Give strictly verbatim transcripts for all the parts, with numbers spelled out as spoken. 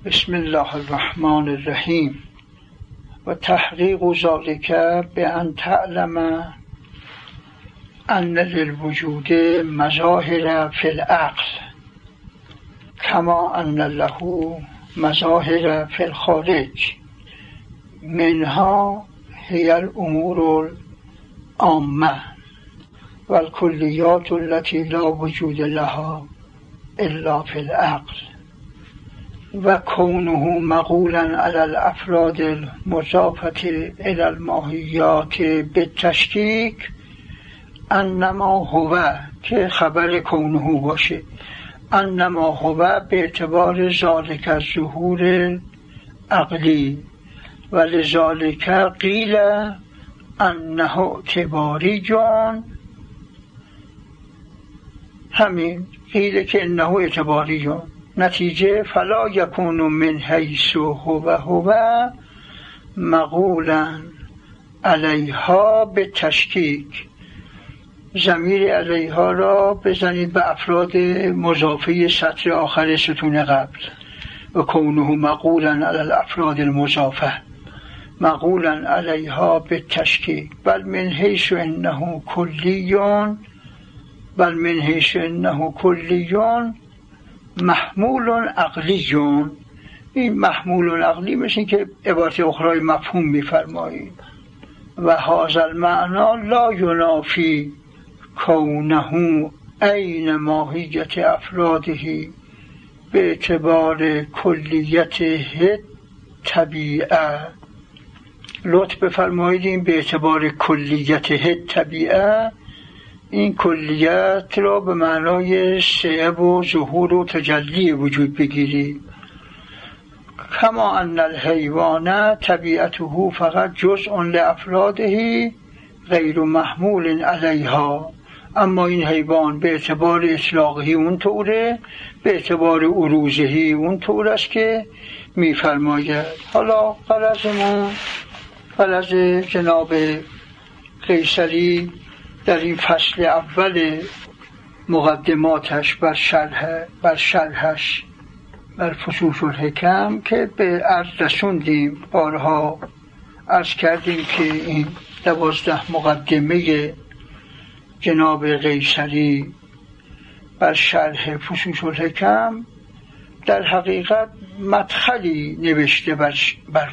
بسم الله الرحمن الرحیم. و تحقیق ذلک بأن تعلم ان للوجود مظاهر فی العقل کما ان له مظاهر فی الخارج، منها هی الامور العامه و الکلیات التي لا وجود لها الا فی العقل، و کونه مقولا علی الافراد المضافة الی الماهیات بالتشکیک انما هو، که خبر کونه باشه، انما هو به اعتبار ذالک الظهور عقلی و لذالک قیل انه اعتباری جان، همین قیل که انه اعتباری جان. نتیجه فلا یکون من حیث هو هو مقولا علیها به تشکیک. ضمیر علیها را بزنید به افراد مضافه سطر آخر ستون قبل. و کونه مقولا علی الافراد المضافه مقولا علیها به تشکیک، بل من حیث انه کلیون بل من حیث انه کلیون محمول عقلیون. این محمول عقلی مثل که عبارت اخرای مفهوم می‌فرمایید. و هذا المعنی لا ینافی کونه عین ماهیت افراده به اعتبار کلیت طبیعه. لطف بفرمایید این به اعتبار کلیت طبیعه، این کلیت را به معنای سعب و ظهور و تجلی وجود بگیرید. کما ان الحیوان طبیعته فقط جزء لافراده غیر محمول علیها، اما این حیوان به اعتبار اطلاقی اون طوره، به اعتبار عروضهی اون طور است که میفرماید. حالا غرضمون غرض جناب قیصری در این فصل اول مقدماتش بر شرح بر شرحش بر فصوص الحکم که به عرض رسوندیم، بارها عرض کردیم که این دوازده مقدمه جناب قیصری بر شرح فصوص الحکم در حقیقت مدخلی نوشته بر, بر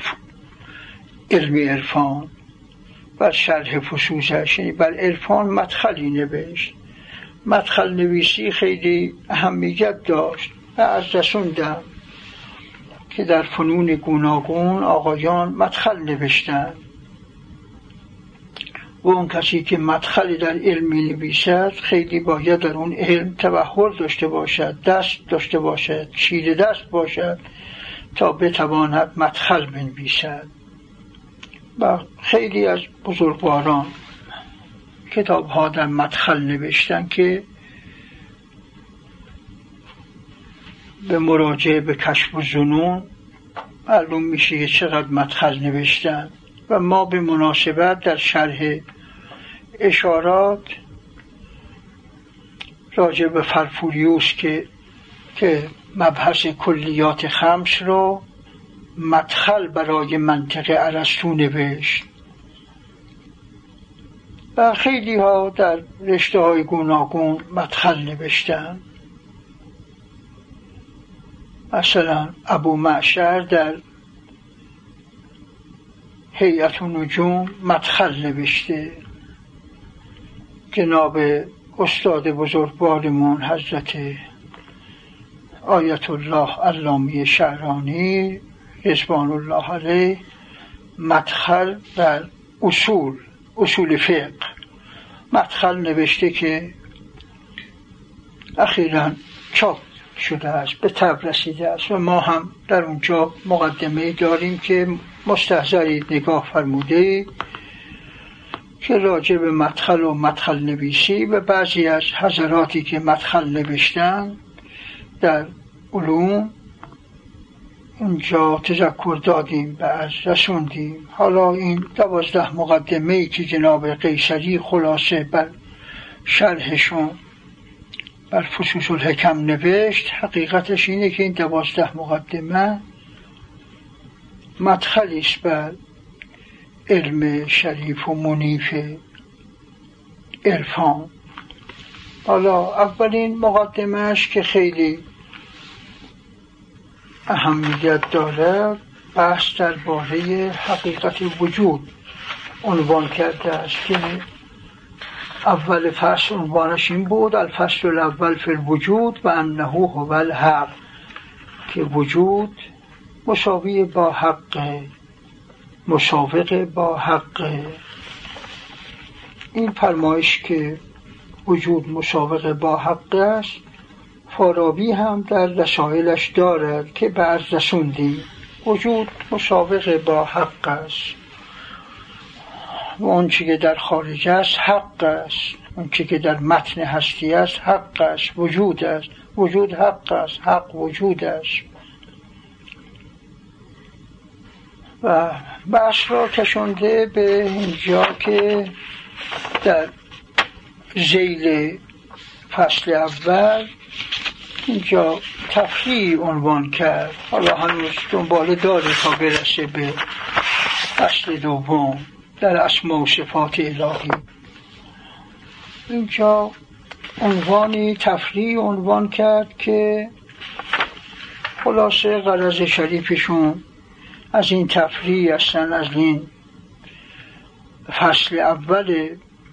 علم عرفان، بر شرح فصوصش، یعنی بر عرفان مدخلی نوشت. مدخل نویسی خیلی اهمیت داشت و از رسوندم که در فنون گوناگون آقایان مدخل نوشتن و اون کسی که مدخلی در علم می نویسد خیلی باید در اون علم تبحر داشته باشد، دست داشته باشد، چیره دست باشد تا بتواند مدخل بنویسد. و خیلی از بزرگواران کتاب ها در مدخل نوشتن که به مراجعه به کشف الظنون معلوم میشه چقدر مدخل نوشتن. و ما به مناسبت در شرح اشارات راجع به فرفوریوس که که مبحث کلیات خمس رو مدخل برای منطق ارسطو نوشت. و خیلی ها در رشته های گوناگون مدخل نوشتن. مثلا ابو معشر در هیئت النجوم مدخل نوشته. جناب استاد بزرگوارمون حضرت آیت الله علامه شعرانی رضوان الله علیه مدخل در اصول اصول فقه مدخل نوشته که اخیراً چاپ شده است، به طبع رسیده است و ما هم در اونجا مقدمه داریم که مستحضرید نگاه فرموده که راجع به مدخل و مدخل نویسی و بعضی از حضراتی که مدخل نوشتن در علوم اونجا تذکر دادیم و از رسوندیم. حالا این دوازده مقدمه‌ای که جناب قیصری خلاصه بر شرحشون بر فصوص الحکم نوشت، حقیقتش اینه که این دوازده مقدمه مدخلی است بر علم شریف و منیف عرفان. حالا اولین مقدمهش که خیلی اهمیت دارد، بحث درباره حقیقت وجود عنوان کرده است که اول فصل عنوانش این بود: الفصل الاول فی الوجود و انه هو الحق، که وجود مساوی با حق، مساوق با حق. این فرمایش که وجود مساوق با حق است فارابی هم در رسائلش دارد که بعد رسوندیم. وجود مساوق با حق است و اون چی که در خارج است حق است، اون چی که در متن هستی است حق است، وجود است، وجود حق است، حق وجود است. و بحث را کشانده به اینجا که در ذیل فصل اول اینجا تفریع عنوان کرد. حالا هنوز دنباله داره تا برسه به فصل دوم در اسماء و صفات الهی. اینجا عنوانی تفریع عنوان کرد که خلاصه غرض شریفشون از این تفریع هستن، از این فصل اول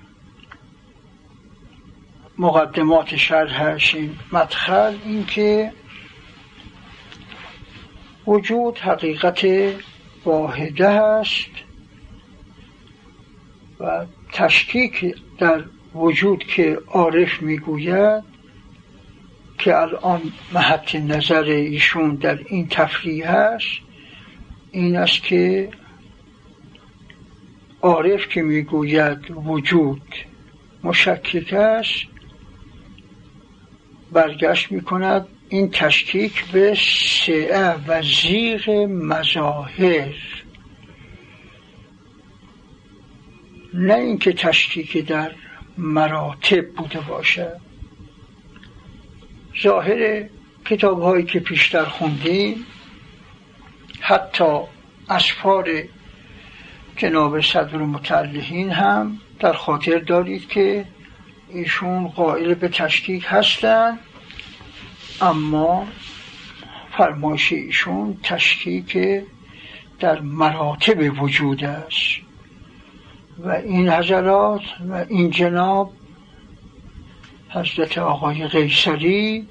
مقدمات شرحش، این مدخل، این که وجود حقیقت واحده است و تشکیک در وجود که عارف میگوید که الان محط نظر ایشون در این تفریع است، این است که عارف که میگوید وجود مشکک است، برگشت میکند این تشکیک به سعه و زیغ مظاهر، نه اینکه تشکیک در مراتب بوده باشد. ظاهر کتاب هایی که پیشتر خوندیم، حتی اسفار جناب صدر متعلقین هم در خاطر دارید که ایشون قائل به تشکیک هستند، اما فرمایش ایشون تشکیک در مراتب وجود است. و این حضرات و این جناب حضرت آقای قیصری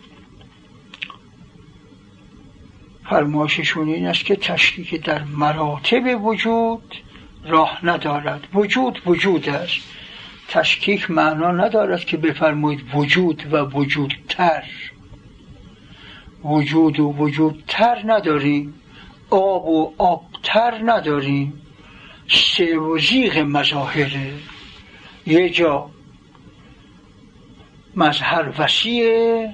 فرمایششون این است که تشکیک در مراتب وجود راه ندارد. وجود وجود است. تشکیک معنا ندارد که بفرمایید وجود و وجودتر. وجود و وجودتر نداریم، آب و آبتر نداریم. سه و زیغ مظاهره. یه جا مظهر وسیع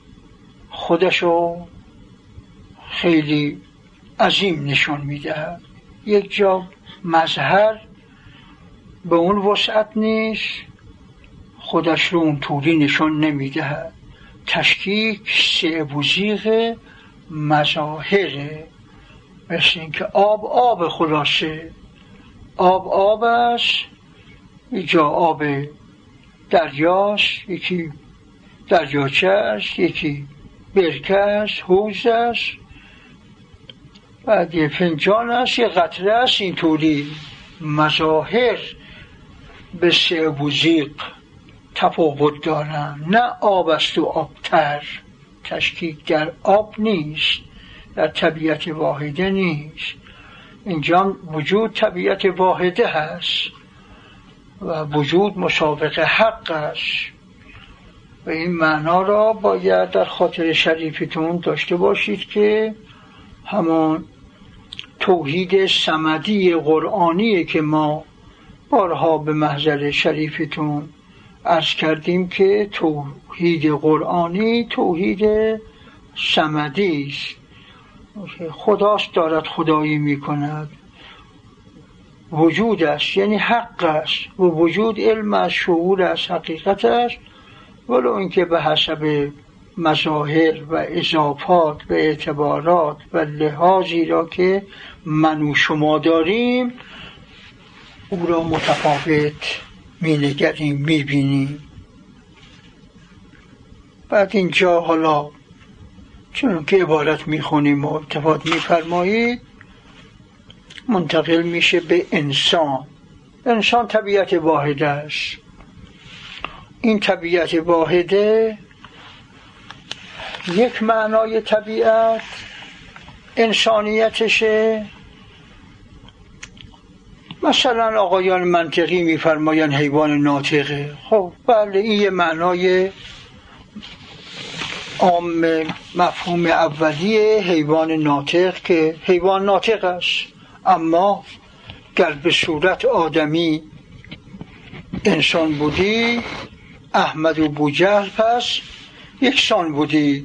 خودشو خیلی عظیم نشون میده، یک جا مظهر به اون وسعت نیست، خودش رو اون طوری نشون نمیده. تشکیک سه و زیغ مظاهره، مثل این که آب آب خلاصه، آب آب است، یک جا آب دریاست، یکی دریاچه است، یکی برکه است، حوض است، بعد یه فنجان است، یه قطره است. اینطوری مظاهر به سه و زیغ تفاوت دارن، نه آب است و آبتر. تشکیک در آب نیست، در طبیعت واحده نیست. اینجا وجود طبیعت واحده هست و وجود مسابق حق است و این معنا را باید در خاطر شریفتون داشته باشید که همان توحید صمدی قرآنیه که ما بارها به محضر شریفتون عرض کردیم که توحید قرآنی توحید صمدی است. خداست دارد خدایی می کند، وجود است یعنی حق است و وجود علم است، شعور است، حقیقت است، ولو اینکه به حسب مظاهر و اضافات و اعتبارات و لحاظی را که من و شما داریم او را متفاوت می نگریم، می بینیم. بعد اینجا حالا چون که عبارت می خونیم و التفات می فرمایید منتقل میشه به انسان. انسان طبیعت واحده است. این طبیعت واحده یک معنای طبیعت انسانیتشه. مثلا آقایان منطقی میفرمایند حیوان ناطقه. خب بله، این یه معنای عام مفهوم اولیه حیوان ناطق که حیوان ناطق است، اما گر به صورت آدمی انسان بودی احمد و بوجهل پس یکسان بودی.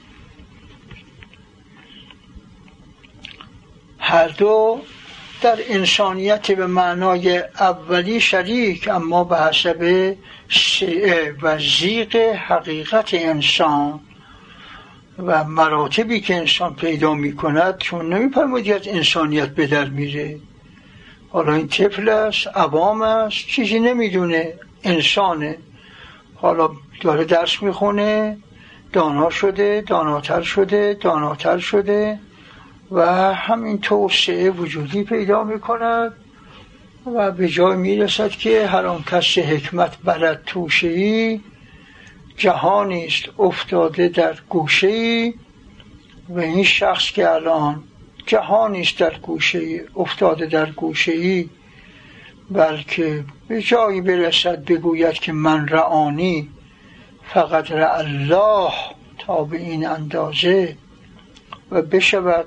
هر دو در انسانیت به معنای اولی شریک، اما به حسب سعه و ضیق حقیقت انسان و مراتبی که انسان پیدا می کند. چون نمی فرمودی از انسانیت به در میره. حالا این طفل است، عوام است، چیزی نمیدونه، انسانه، حالا داره درس میخونه، دانا شده، داناتر شده، داناتر شده و همین توسعه وجودی پیدا میکند و به جای میرسد که هر آن کس حکمت برد توشه‌ای، جهانی است افتاده در گوشه‌ای. و این شخص که الان جهانی است در گوشه‌ای، افتاده در گوشه‌ای، بلکه به جایی برسد بگوید که من رعانی فقط رع الله، تا به این اندازه و بشود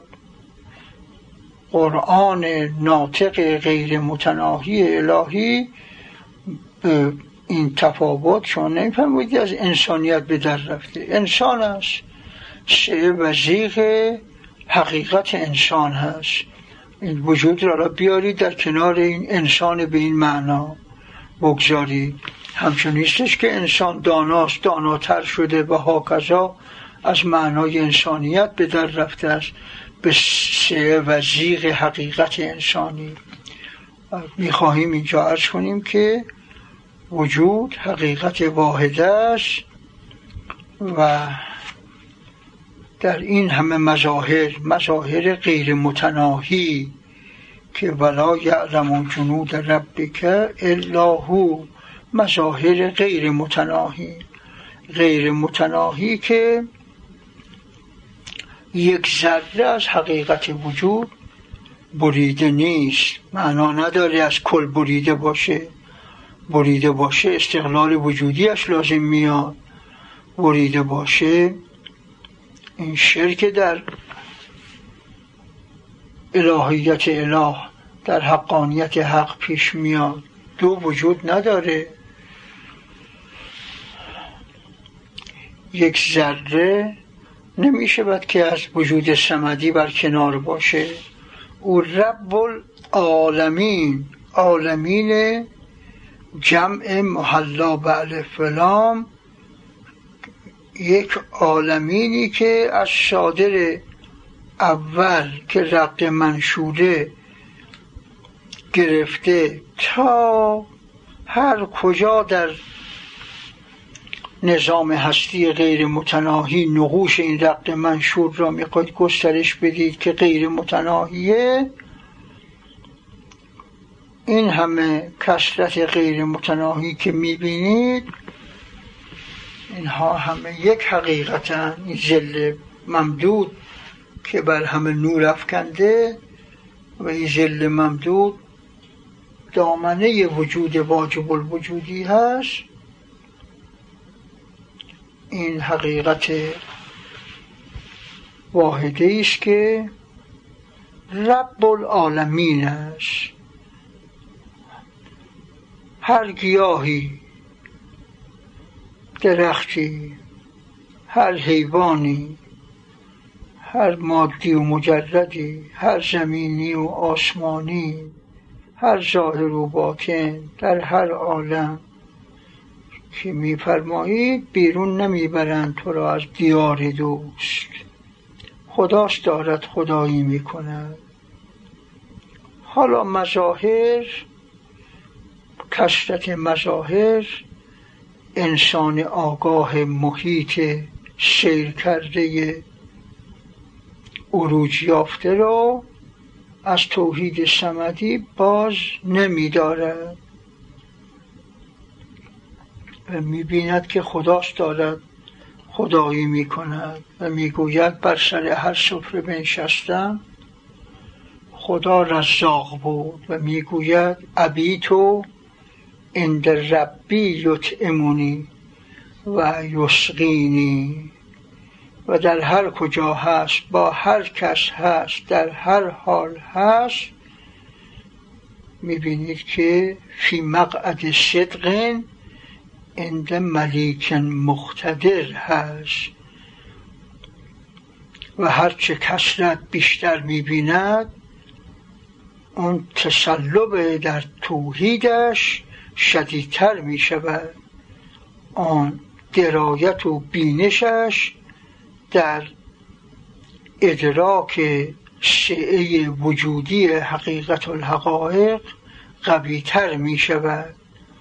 قرآن ناطق غیر متناهی الهی به این تفاوت. چون نمی‌فهمید از انسانیت به در رفته، انسان است، سعه و ضیق حقیقت انسان هست. این وجود را, را بیارید در کنار این انسان به این معنا بگذارید. همچون نیستش که انسان داناست، داناتر شده و هاکذا از معنای انسانیت به در رفته است به سعه و ضیق حقیقت انسانی. میخواهیم اینجا عرض کنیم که وجود حقیقت واحده است و در این همه مظاهر مظاهر غیر متناهی که ولا یعلم جنود ربک الا هو، مظاهر غیر متناهی غیر متناهی که یک ذره از حقیقت وجود بریده نیست. معنا نداره از کل بریده باشه. بریده باشه استقلال وجودیش لازم میاد. بریده باشه این شرک در الهیت اله، در حقانیت حق پیش میاد. دو وجود نداره. یک ذره نمیشه باید که از وجود صمدی بر کنار باشه. او رب العالمین، عالمین جمع محلا به الف و لام، یک عالمینی که از صادر اول که رق منشوره گرفته تا هر کجا در نظام هستی غیر متناهی نقوش این رق منشور را میخواید گسترش بدید که غیر متناهیه. این همه کثرت غیر متناهی که میبینید اینها همه یک حقیقتن. این ظل ممدود که بر همه نور افکنده و این ظل ممدود دامنه وجود واجب الوجودی هست. این حقیقت واحده است که رب العالمین است. هر گیاهی، درختی، هر حیوانی، هر مادی و مجردی، هر زمینی و آسمانی، هر ظاهر و باطن، در هر عالم که میفرمایید بیرون نمیبرند تو را از دیار دوست، خداست دارد خدایی میکند. حالا مظاهر، کثرت مظاهر انسان آگاه محیط سیر کرده عروج یافته را از توحید صمدی باز نمی‌دارد و می‌بیند که خداست دارد خدایی می‌کند و می‌گوید بر سر هر سفره بنشستم خدا رزاق بود و می‌گوید ابیتو عند ربی یطعمنی و یسقینی. و در هر کجا هست، با هر کس هست، در هر حال هست، میبینید که فی مقعد صدق عند ملیک مقتدر هست و هرچه کثرت بیشتر میبیند اون تسلب در توحیدش شدیدتر میشود، آن درایت و بینشش در ادراک سعه وجودی حقیقت الحقایق قوی‌تر می شود.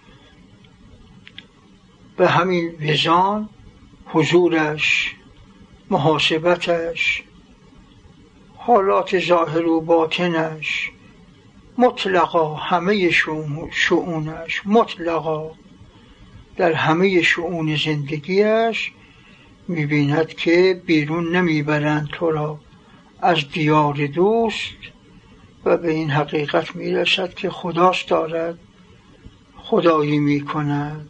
به همین وزان حضورش، محاسبتش، حالات ظاهر و باطنش، مطلقا همه شؤونش، مطلقا در همه شؤون زندگیش می‌بیند که بیرون نمیبرند تو را از دیار دوست و به این حقیقت میرسد که خداست دارد خدایی میکند.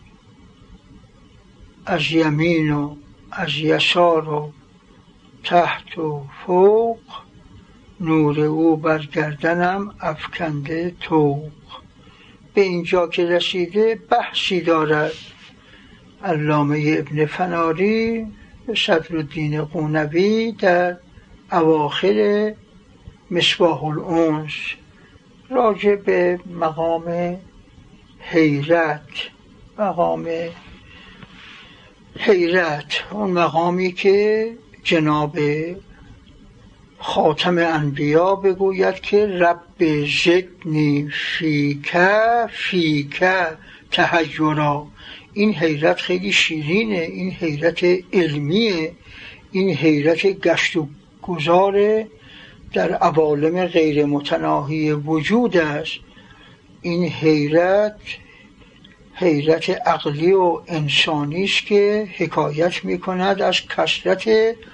از یمین و از یسار و تحت و فوق نور او بر گردنم افکنده طوق. به اینجا که رسیده بحثی دارد علامه ابن فناری صدرالدین قونوی در اواخر مصباح الانس راجع به مقام حیرت، مقام حیرت اون مقامی که جناب خاتم انبیا بگوید که رب زدنی فیک فیک تحیرا. این حیرت خیلی شیرینه، این حیرت علمیه، این حیرت گشت و گذار در عوالم غیر متناهی وجود است. این حیرت حیرت عقلی و انسانی است که حکایت می کند از کثرت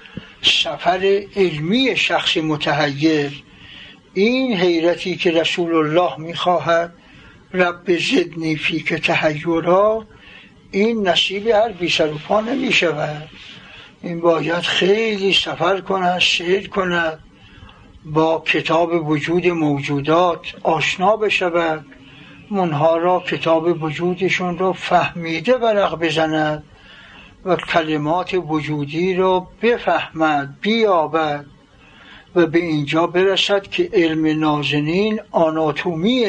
سفر علمی شخص متحیر. این حیرتی که رسول الله می خواهد رب زدنی فیک تحیرا، این نصیب هر بی سر و پا نمی شود. این باید خیلی سفر کند، سیر کند، با کتاب وجود موجودات آشنا بشود، منها را کتاب وجودشون را فهمیده ورق بزند و کلمات وجودی را بفهمد، بیابد و به اینجا برسد که علم نازنین آناتومی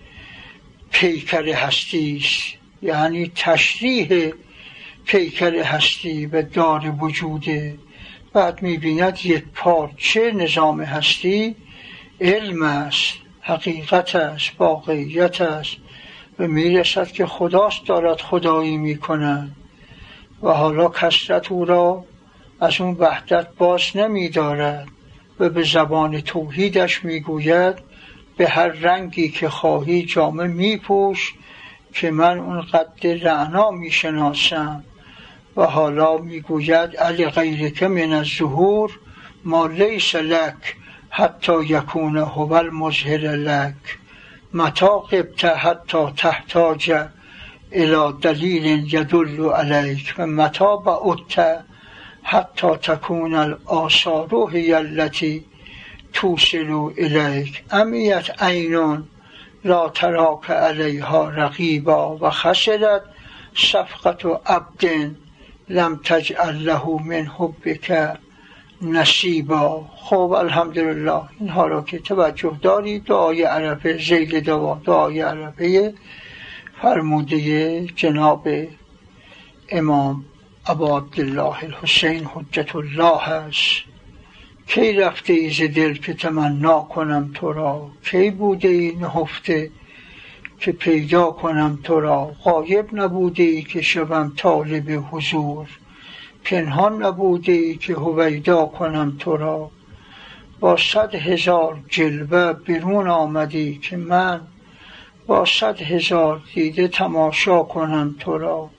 پیکر هستی است، یعنی تشریح پیکر هستی و دار وجوده. بعد می‌بیند یک پارچه نظام هستی علم است، حقیقت است، واقعیت است و میرسد که خداست دارد خدایی میکند و حالا کثرت او را از اون وحدت باز نمیدارد و به زبان توحیدش میگوید به هر رنگی که خواهی جامه میپوش که من اون قد رعنا میشناسم. و حالا میگوید علی غیرک من الظهور ما لیس لک حتی یکون هو المظهر لک متی غبت حتی تحتاج الی دلیل یدل علیک و متی بعدت حتی تکون الآثار هی التی توصل الیک امیت عین لا تراک علیها رقیبا و خسرت صفقة عبد لم تجعل له من حبک نصیبا. خب الحمدلله اینها را که توجه دارید، دعای عرفه ذیل دعا، دعای عرفه فرموده جناب امام ابا عبدالله الحسین حجت الله است. کی رفته ای ز دل که تمنا کنم تو را، کی بوده ای نهفته که پیدا کنم تو را، غایب نبوده ای که شوم طالب حضور، پنهان نبوده ای که هویدا کنم تو را، با صد هزار جلوه بیرون آمدی که من با صد هزار دیده تماشا کنم تو را.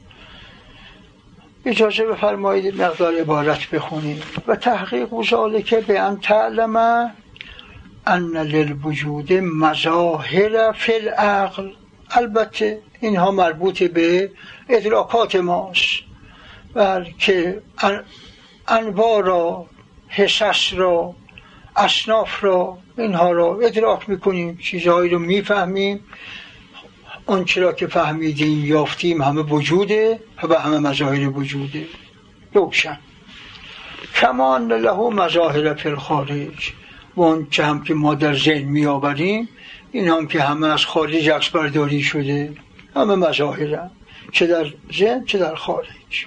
اجازه بفرمایید مقدار عبارت بخونیم. و تحقیق ذالک به ان تعلم ان للوجود مظاهر فی العقل. البته اینها مربوط به ادراکات ماست، بلکه انواع را، حسس را، اصناف را، اینها را ادراک میکنیم، چیزهایی رو میفهمیم. آنچه را که فهمیدیم یافتیم همه وجوده و همه مظاهر وجوده روشن. کما ان له مظاهر فی الخارج. و آنچه هم که ما در ذهن میآوریم این هم که همه از خارج عکس برداری شده، همه مظاهرن، چه در ذهن چه در خارج.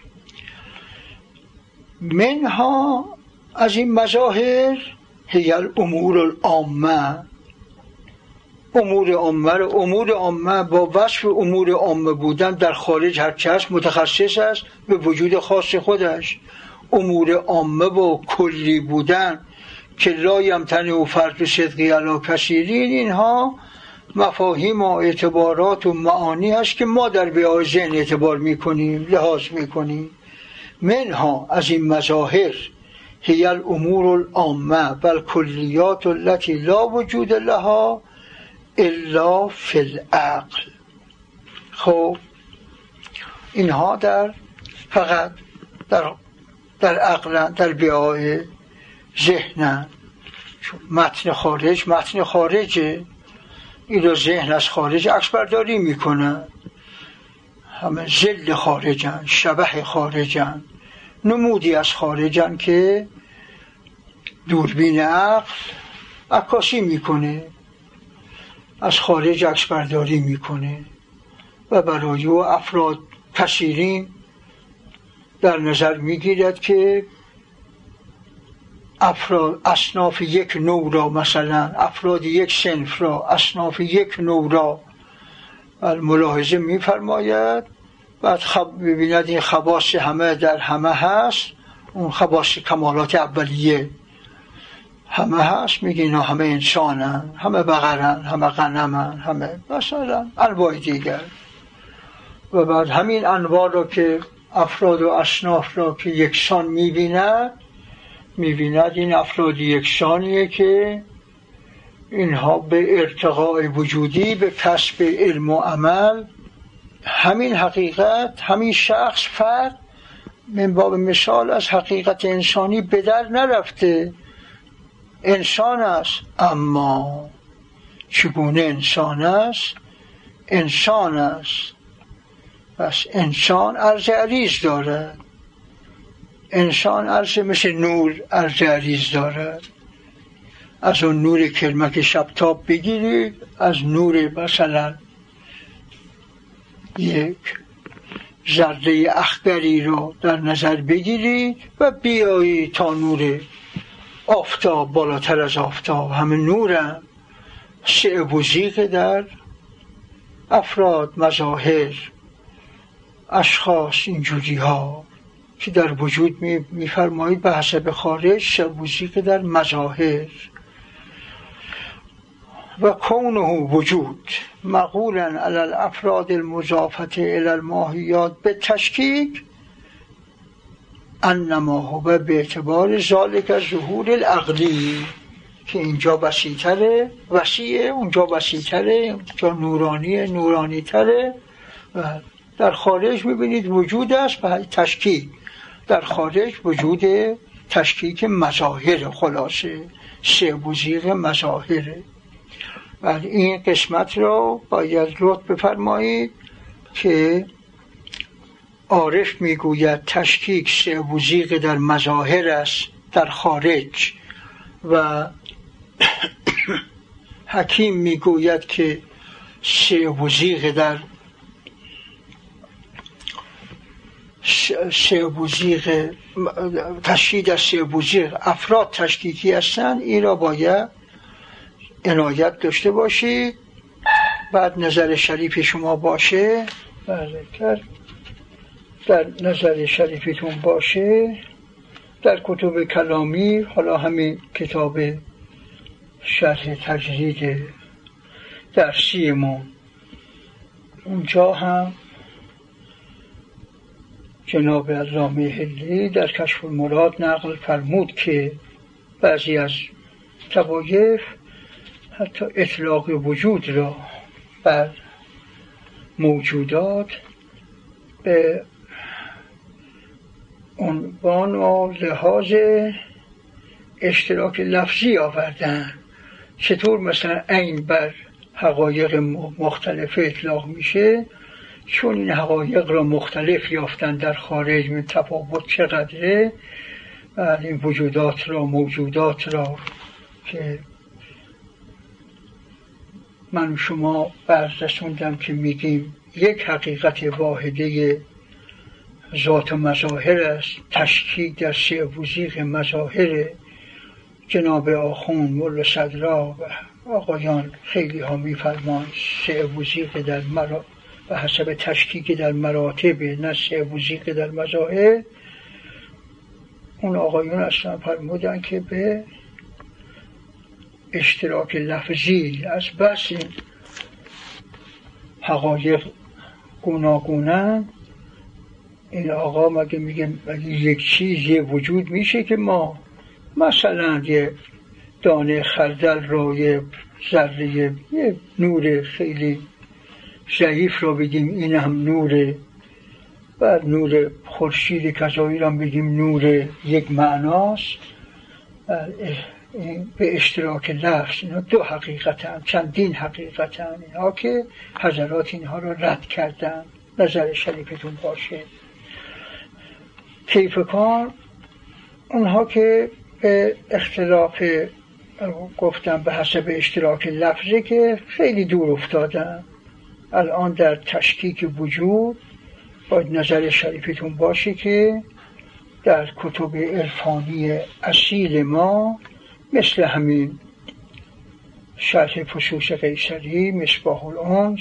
منها، از این مظاهر، هی الامور العامه. امور عامه امور عامه با وصف امور عامه بودن در خارج هرچه هست متخصص است به وجود خاص خودش. امور عامه و کلی بودن که لا یمتنع فرد صدقی علی کثیرین، اینها مفاهیم و اعتبارات و معانی هست که ما در بیای ذهن اعتبار میکنیم، لحاظ میکنیم. منها، از این مظاهر، هی الامور العامه و الکلیات التي لا وجود لها الا فی العقل. خب اینها در فقط در در عقل، در بیای ذهن. متن خارج متن خارجه، این رو ذهن از خارج عکس برداری میکنه. همه ظل خارجن، شبح خارجن، نمودی از خارجن که دوربین عقل عکاسی میکنه، از خارج عکس برداری میکنه و برای او افراد کثیرین در نظر میگیرد که افراد اصناف یک نوع را، مثلا افراد یک صنف را، اصناف یک نوع را ملاحظه میفرماید، بعد خب ببیند این خواص همه در همه هست، اون خواص کمالات اولیه همه هست، میگه اینا همه انسانن، همه بقرن، همه غنمن، همه مثلا انواع دیگر. و بعد همین انواع را که افراد و اصناف را که یکسان میبیند، میبیند این افراد یکسانیه که اینها به ارتقاء وجودی، به کسب علم و عمل، همین حقیقت، همین شخص فرد من باب مثال از حقیقت انسانی به در نرفته، انسان است. اما چگونه انسان است؟ انسان است، پس انسان عرض عریض دارد. انسان عرض مثل نور عرض عریض دارد. از اون نور کلمک شبتاب بگیرید، از نور مثلا یک ذره اخگری رو در نظر بگیرید و بیایید تا نور آفتاب، بالاتر از آفتاب همه نورن. شعبوزی که در افراد، مظاهر، اشخاص، اینجوری ها که در وجود میفرمایید به حسب خارج، شعبوزی که در مظاهر. و کونه وجود مقولا علی الافراد المضافه الی الماهیات به تشکیک، انما هو به اعتبار ذالک ظهور العقلی، که اینجا وسیع‌تره، وسیعه، اونجا وسیع‌تره، اونجا نورانیه، نورانی‌تره. و در خارج میبینید وجود است به تشکیک، در خارج وجود تشکیک مظاهر، خلاصه شعبوزیق مظاهره. ولی این قسمت رو باید لطف بفرمایید که عارف میگوید تشکیک شعبوزیق در مظاهر است در خارج، و حکیم میگوید که شعبوزیق در سه بوزیق تشکیل از سه بوزیق افراد تشکیکی هستند، این را باید عنایت داشته باشید. بعد نظر شریف شما باشه، در در نظر شریفتون باشه در کتب کلامی، حالا همین کتاب شرح تجرید درسیمون، اونجا هم جناب علامه حلی در کشف المراد نقل فرمود که بعضی از طوایف حتی اطلاق وجود را بر موجودات به عنوان و لحاظ اشتراک لفظی آوردن. چطور مثلا عین بر حقایق مختلف اطلاق میشه؟ چون این حقایق را مختلف یافتن در خارج، من تفاوت چقدره، و این وجودات را موجودات را که من شما بررسوندم که میگیم یک حقیقت واحده ذات و مظاهر است، تشکیل در سه وزیق مظاهر. جناب آخوند ملا صدرا و آقایان خیلی ها میفرمان سه وزیق در مرا و حسب تشکیل در مراتب، نه سه وزیق در مظاهر. اون آقایون اصلا فرمودن که به اشتراک لفظی از بس این حقایق گوناگونن، این آقا مگه میگه مگه یک چیز یه وجود میشه که ما مثلا یه دانه خردل را، یه ذره، یه نور خیلی ضعیف را بگیم این هم نوره، و نور خورشید کذایی را بگیم نور، یک معناست. به اشتراک لفظ اینا دو حقیقتن، چندین حقیقتن، اینها که حضرات اینها را رد کردن. نظر شریفتون باشه. کیف کار اونها که به اختلاف گفتم به حسب اشتراک لفظه که خیلی دور افتادن. الان در تشکیک وجود باید نظر شریفتون باشه که در کتب عرفانی اصیل ما مثل همین شرح فصوص قیصری، مصباح الانس،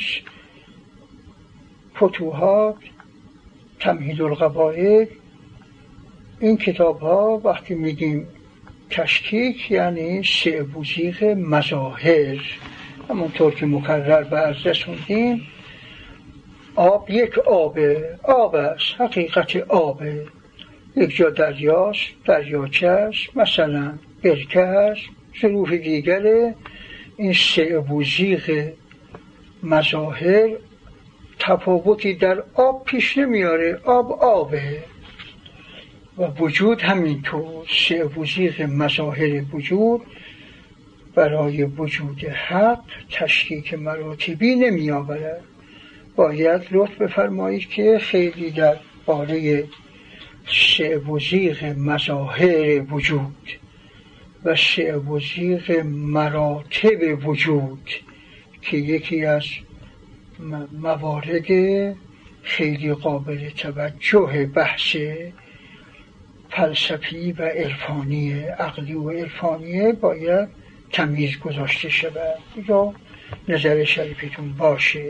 فتوحات، تمهید القواعد، این کتاب ها وقتی میگیم تشکیک یعنی سه وزیق مظاهر، همونطور که مکرر به عرض رسوندیم. آب یک آبه، آب است، حقیقت آبه. یک جا دریاست، دریاچه است، مثلا برکه است، ظروف دیگره. این سه وزیق مظاهر تفاوتی در آب پیش نمیاره، آب آبه و وجود همینطور. سه وزیق مظاهر وجود برای وجود حق تشکیک مراتبی نمی آورد. باید لطف بفرمایید که خیلی در باره سه وزیق مظاهر وجود و سه وزیق مراتب وجود که یکی از موارد خیلی قابل توجه بحث فلسفی و عرفانی، عقلی و عرفانی، باید تمیز گذاشته شود. یا نظر شریفتون باشه.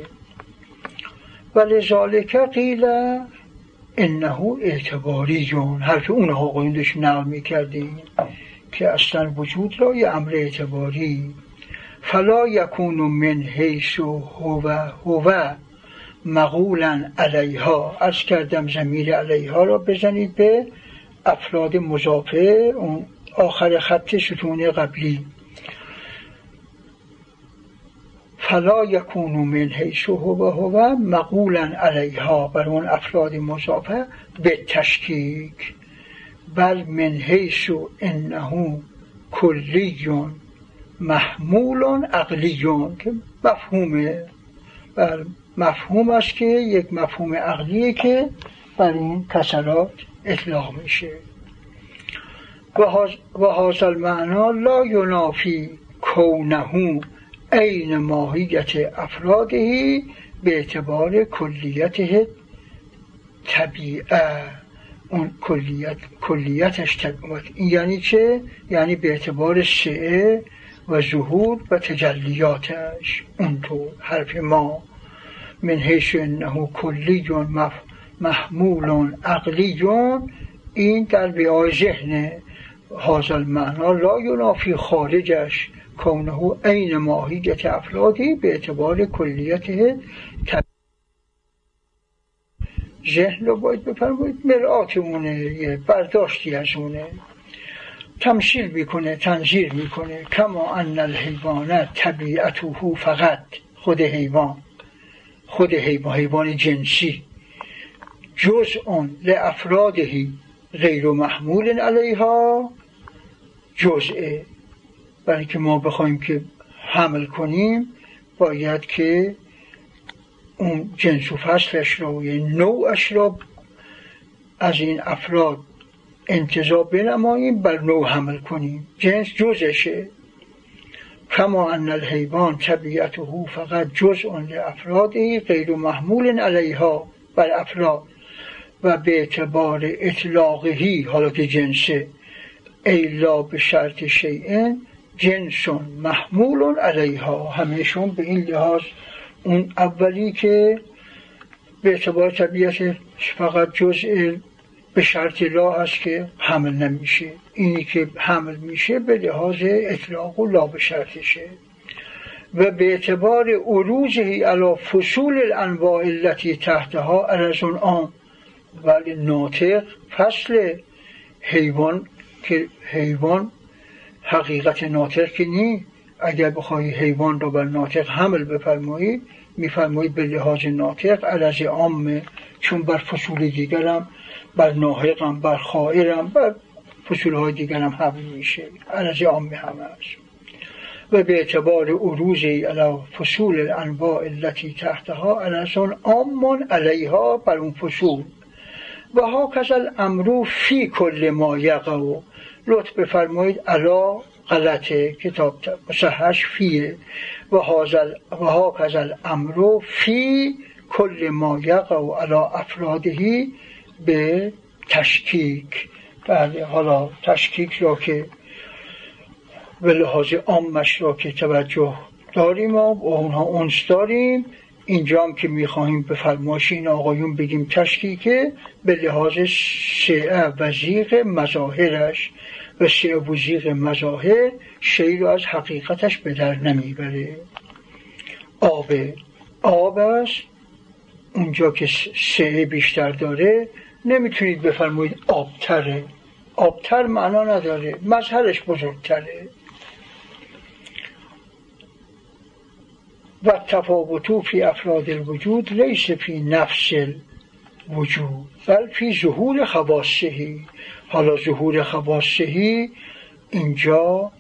ولذالک قیل انه اعتباریون، حرف اون آقایون داشت نقل میکردیم که اصلا وجود را یه امر اعتباری. فلا یکون من حیث هو هو مقولا علیها. عرض کردم ضمیر علیها را بزنید به افراد مضافه، اون آخر خط ستون قبلی. فلا یکون من حیث هو هو مقولا علیها، بر اون افراد مضافه به تشکیک. بل من حیث انه کلیون محمول عقلیون، که مفهومه، بل مفهوم است که یک مفهوم عقلیه که بر این کسرات اطلاق میشه. و هذا المعنی لا ینافی کونه عین ماهیت افراده به اعتبار کلیته طبیعه. اون کلیت کلیتش تبیات. این یعنی چه؟ یعنی به اعتبار سعه و ظهور و تجلیاتش. اونطور حرف ما من حیث انه کلی محمول عقلی، این در بیای ذهن هذا المعنا لا ینافی خارجش کونه عین ماهیت افرادی به اعتبار کلیت طبیعت. ذهن رو باید بفرمایید مرآت اونه، یه برداشتی از اونه، تمثیل میکنه، تنظیر میکنه. کما ان الحیوان طبیعته فقط، خود حیوان خود حیوان حیوان جنسی جزء لافراده غیر محمول علیها، جزء. برای که ما بخوایم که حمل کنیم باید که اون جنس و فصلش رو و نوعش رو از این افراد انتزاع بنماییم، بر نوع حمل کنیم. جنس جزشه. کما ان الحیوان طبیعته فقط جزء لافراده غیر محمول علیها، بر افراد، و به اعتبار اطلاقهی حالت جنسه ایلا به شرط شیئن جنس محمول علیها، همهشون به این لحاظ اون اولی که به اعتبار طبیعت فقط جزء به شرط لا هست که حمل نمیشه، اینی که حمل میشه به لحاظ اطلاق و لا به شرطشه. و به اعتبار عروضه علی فصول الانواع التي تحتها عرض عام، ولی ناطق فصل حیوان که حیوان حقیقت ناطق که نی. اگر بخوای حیوان رو بر ناطق حمل بفرمایی میفرمایی به لحاظ ناطق عرض عامه، چون بر فصول دیگرم، بر ناحقم، بر خائرم، بر فصولهای دیگرم حمل میشه، عرض عامه هم هست. و به اعتبار عروضی علی فصول الانواع التي تحتها عرض عام علیها، بر اون فصول. و هاکذا الامر فی کل ما یقع، لطف بفرمایید علا غلطه، کتاب صحش فیه. و هاکذا الامر فی کل ما یقع علی افراده به تشکیک. بله، حالا تشکیک را که به لحاظ عامش را که توجه داریم و اونها اونس داریم، اینجا هم که میخواهیم به فرمایش این آقایون بگیم تشکیکه به لحاظ شیعه و زیغ مظاهرش، و شیعه و زیغ مظاهر شیع رو از حقیقتش به در نمیبره. آب آب است، اونجا که شیعه بیشتر داره نمیتونید بفرمایید آبتره. آبتر معنا نداره، مظهرش بزرگتره. و تفاوتو فی افراد الوجود لیس فی نفس الوجود بل فی ظهور خواصهی. حالا ظهور خواصهی، اینجا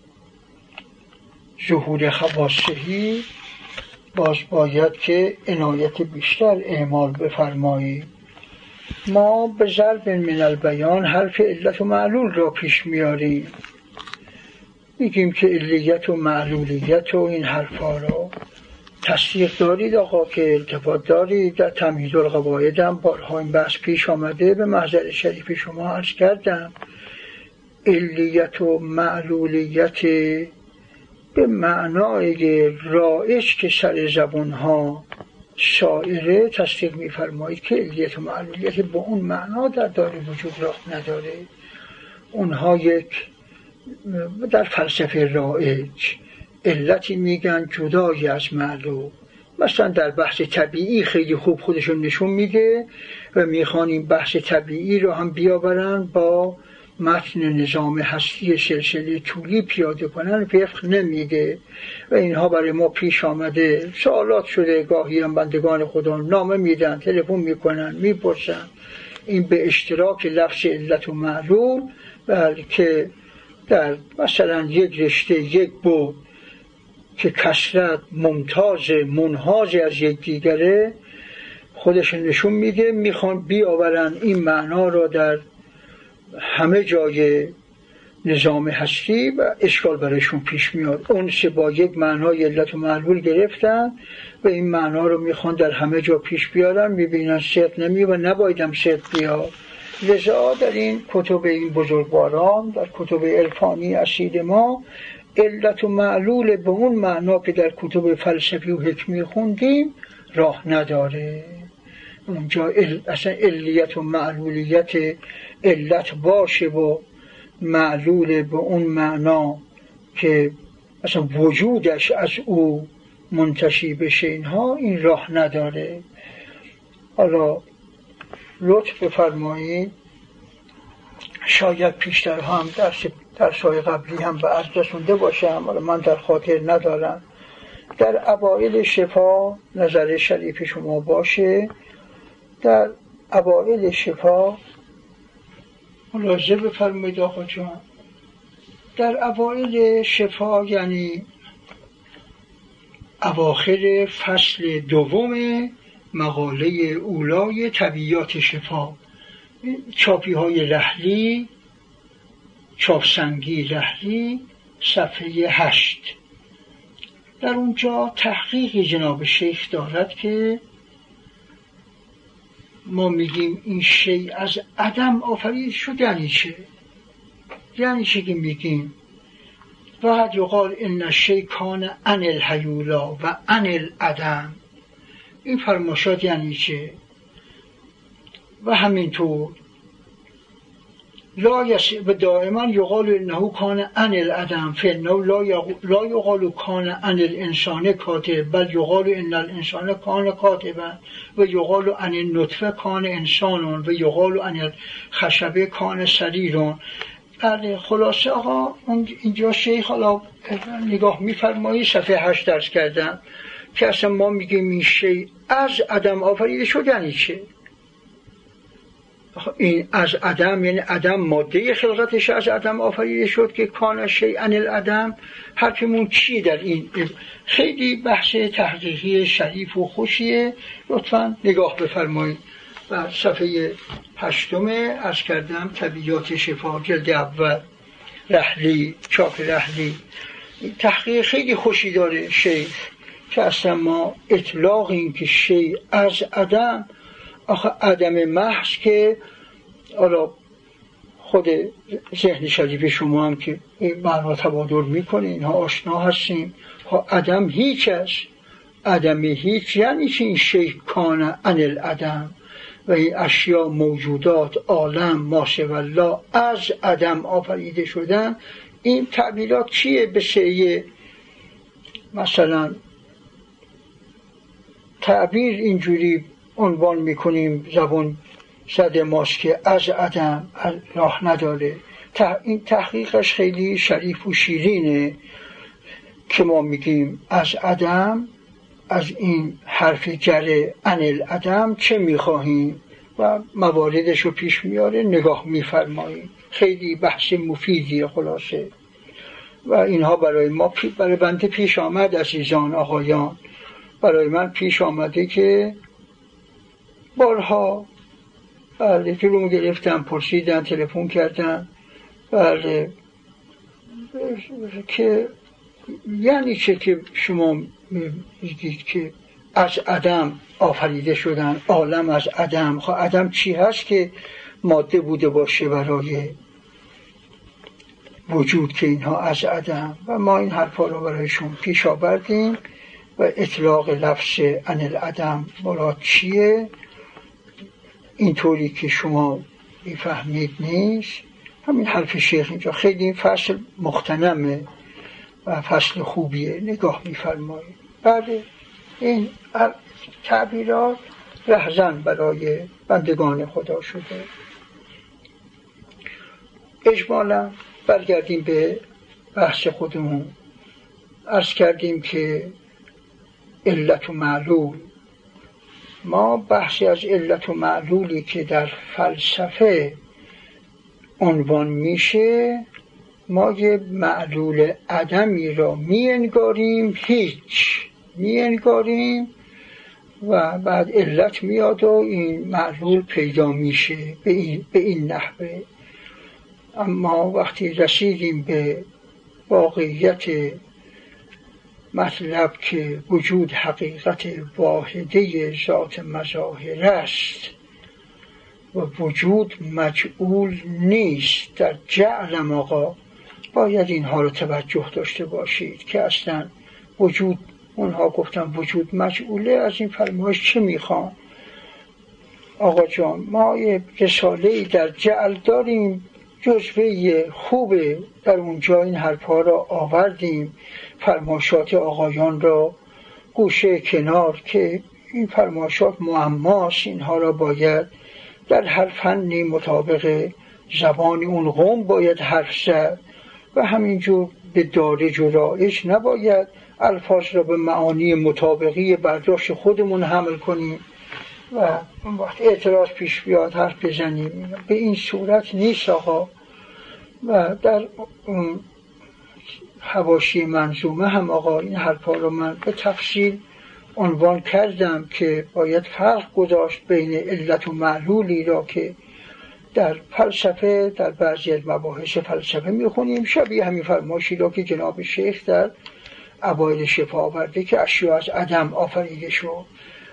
ظهور خواصهی باز باید که عنایت بیشتر اعمال بفرمایید. ما به ضرب من البیان حرف علت و معلول را پیش میاریم، میگیم که علیت و معلولیت و این حرفا را تصدیق دارید آقا، که التفات دارید. در تمهید القواعد هم بارها این بحث پیش آمده، به محضر شریف شما عرض کردم. علیت و معلولیت به معنای رایج که سر زبانها شاعره تصدیق می‌فرمایید که علیت و معلولیت با اون معنا در دار وجود راه نداره. اونها یک در فلسفه رایج علتی میگن جدای از معلوم. مثلا در بحث طبیعی خیلی خوب خودشون نشون میده و میخوان این بحث طبیعی رو هم بیاورن با متن نظام هستی سلسله طولی پیاده کنن، فقه نمیده. و اینها برای ما پیش آمده، سوالات شده، گاهی هم بندگان خدا نامه میدن، تلفن میکنن، میپرسن. این به اشتراک لفظ علت و معلول، بلکه در مثلا یک رشته یک بود که کثرت ممتاز منحاز از یک دیگره خودش نشون میده، میخوان بیاورن این معنا را در همه جای نظام هستی و اشکال برایشون پیش میاد. اون سه با یک معنای علت و معلول گرفتن و این معنا رو میخوان در همه جا پیش بیارن، میبینن صدق نمی و نبایدم صدق بیاد. لذا در این کتب این بزرگواران، در کتب عرفانی اصیل ما، علت و معلول به اون معنا که در کتب فلسفی و حکمی خوندیم راه نداره. اونجا اصلا علیت و معلولیت علت باشه و معلول به اون معنا که اصلا وجودش از او منتشی بشه، اینها این راه نداره. حالا لطف بفرمایید، شاید پیشتر هم در درس‌های قبلی هم به عرض رسونده باشم، حالا من در خاطر ندارم، در اوایل شفا نظر شریف شما باشه، در اوایل شفا ملاحظه بفرمایید آقا جان، در اوایل شفا یعنی اواخر فصل دوم مقاله اولای طبیعیات شفا، چاپی های رحلی، چاپسنگی رحلی، صفحه هشت، در اونجا تحقیق جناب شیخ دارد که ما میگیم این شیء از عدم آفرید شد، یعنی چه؟ یعنی چه که میگیم وقد یقال ان الشیء کان عن الهیولا و عن العدم، این فرماشات یعنی چه؟ و همینطور لا یس و دائما یقال انه کان عن العدم فانه لا لا یقال کان عن الانسان کاتب بل یقال ان الانسان کان کاتبا و یقال عن النطفه کان انسان و یقال عن الخشبه کان سریر. بله خلاصه آقا اینجا شیخ حالا نگاه میفرمایی صفحه هشت درس کردم که اصلا ما میگیم این شیء از عدم آفریده شد، یعنی چه؟ این از عدم یعنی عدم ماده خلقتش از عدم آفریده شد که کان شیء عن العدم. حرفمون چی در این؟ خیلی بحث تحقیقی شریف و خوشیه، لطفا نگاه بفرمایید. و صفحه هشتمه از کردم طبیعیات شفا جلد اول رحلی، چاپ رحلی، تحقیق خیلی خوشی داره شیخ که اصلا ما اطلاق این که شیء از عدم، آخه عدم محض که حالا خود ذهن شریف شما هم که این معنا تبادر میکنه، اینها آشنا هستیم. عدم هیچ است، عدم هیچ یعنی چه؟ این شیء کان عن العدم و این اشیا موجودات عالم ما سوی الله از عدم آفریده شدن. این تعبیرات چیه؟ به سعی مثلا تعبیر اینجوری عنوان میکنیم، زبان زد ماست که از عدم راه نداره. این تحقیقش خیلی شریف و شیرینه که ما میگیم از عدم، از این حرف جره عن العدم چه میخواهیم و مواردش رو پیش میاره، نگاه میفرماییم. خیلی بحث مفیدیه خلاصه. و اینها برای ما برای بنده پیش آمد، عزیزان آقایان، برای من پیش آمده که بارها بله جلوم گرفتم، پرسیدن، تلفن کردن، بله که یعنی چه که شما میگید که از عدم آفریده شدن، عالم از عدم. خب عدم چی هست که ماده بوده باشه برای وجود که اینها از عدم؟ و ما این حرفا رو برایشون پیش آوردیم و اطلاق لفظ عن العدم مراد چیه اینطوری که شما میفهمید نیست. همین حرف شیخ اینجا خیلی این فصل مغتنمه و فصل خوبیه، نگاه میفرمایید. بله این تعبیرات رهزن برای بندگان خدا شده. اجمالا برگردیم به بحث خودمون. عرض کردیم که علت و معلول، ما بحثی از علت و معلولی که در فلسفه عنوان میشه، ما یه معلول عدمی را می انگاریم، هیچ می انگاریم و بعد علت میاد و این معلول پیدا میشه به این, به این نحوه. اما وقتی رسیدیم به واقعیت مطلب که وجود حقیقت واحده ذات مظاهر است و وجود مجعول نیست. در جعلم آقا باید اینها رو توجه داشته باشید که اصلا وجود، اونها گفتن وجود مجعوله، از این فرمایش چه میخوان؟ آقا جان ما یه رساله‌ای در جعل داریم، جزوه خوبه، در اونجا این حرفها را آوردیم، فرمایشات آقایان را گوشه کنار که این فرمایشات معماست، اینها را باید در هر فنی مطابق زبان اون قوم باید حرف زد و همینجور به دارج و رایج نباید الفاظ را به معانی مطابقی برداشت خودمون حمل کنیم و اون وقت اعتراض پیش بیاد حرف بزنیم. به این صورت نیست آقا. و در اون حواشی منظومه هم آقا این حرفا رو من به تفصیل عنوان کردم که باید فرق گذاشت بین علت و معلولی را که در فلسفه در بعضی از مباحث فلسفه میخونیم، شبیه همین فرمایشی را که جناب شیخ در اوایل شفا آورده که اشیا از عدم آفریده شد.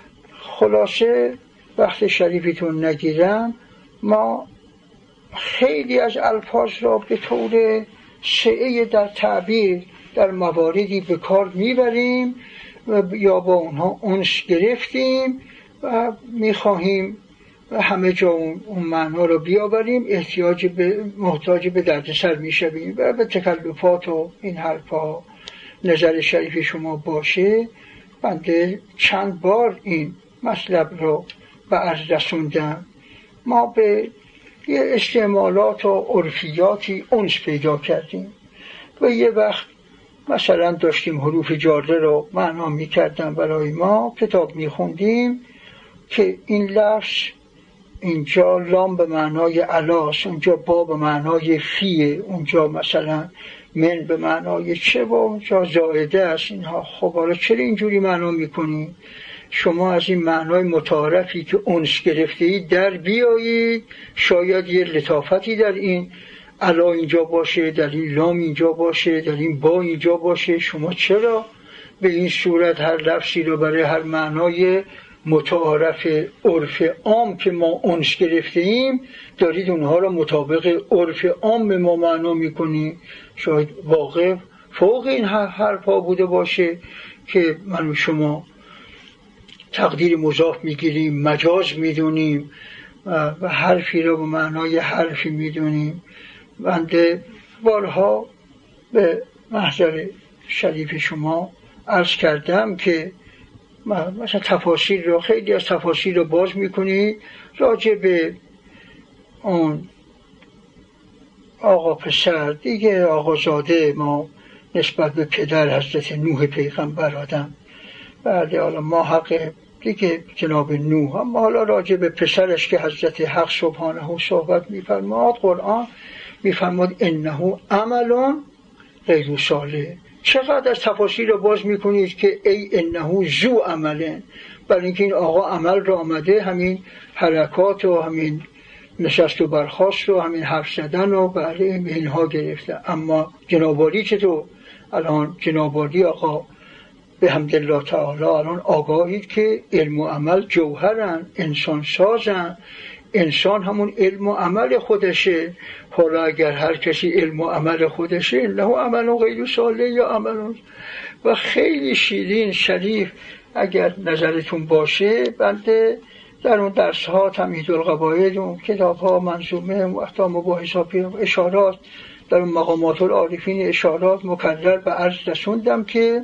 خلاصه وقت شریفتون نگیرم، ما خیلی از الفاظ را به طور سعی در تعبیر در مواردی به کار میبریم و یا با اونها انس گرفتیم و میخواهیم و همه جا اون, اون معنا رو بیاوریم، احتیاج به محتاج به دردسر میشویم و به تکلفات و این حرفا. نظر شریف شما باشه بنده چند بار این مطلب رو به عرض رسوندم. ما به یه استعمالات و عرفیاتی انس پیدا کردیم و یه وقت مثلا داشتیم حروف جاره رو معنا میکردن برای ما، کتاب میخوندیم که این لفظ اینجا لام به معنای علاس، اونجا با به معنای فیه، اونجا مثلا من به معنای چه و اونجا زائده است. اینها خب حالا چرا اینجوری معنا میکنی؟ شما از این معنای متعارفی که انس گرفته ای در بیایید، شاید یه لطافتی در این علا اینجا باشه، در این لام اینجا باشه، در این با اینجا باشه. شما چرا به این صورت هر لفظی رو برای هر معنای متعارف عرف عام که ما انس گرفته ایم دارید اونها رو مطابق عرف عام ما معنا میکنید؟ شاید واقع فوق این حرفا بوده باشه که من و شما تقدیر مضاف میگیریم، مجاز میدونیم و حرفی رو به معنای حرفی میدونیم. بنده بارها به محضر شریف شما عرض کردم که مثلا تفاسیر رو، خیلی از تفاسیر رو باز میکنی راجع به اون آقا پسر دیگه، آقا زاده ما نسبت به پدر حضرت نوح پیغمبر آدم، بعد حالا ما حق دیگه جناب نوح، اما حالا راجع به پسرش که حضرت حق سبحانه صحبت میفرماد، قرآن میفرماد انه عملون غیر صالح. چقدر از تفاسیر رو باز میکنید که ای انه زو عمله، برای اینکه این آقا عمل رو آمده همین حرکات و همین نشست و برخاست و همین حرف زدن و برای اینها گرفته. اما جنابالی چطور؟ الان جنابالی آقا به حمدالله تعالی الان آگاهید که علم و عمل جوهرن، انسان سازن، انسان همون علم و عمل خودشه. حالا اگر هر کسی علم و عمل خودشه انه عمل غیر صالح یا عمل. و خیلی شیرین شریف اگر نظرتون باشه، بنده در اون درس ها تمهید القواعد، اون کتاب ها منظومه محتوا مباحثات اشارات در اون مقامات العارفین اشارات مکرر به عرض رسوندم که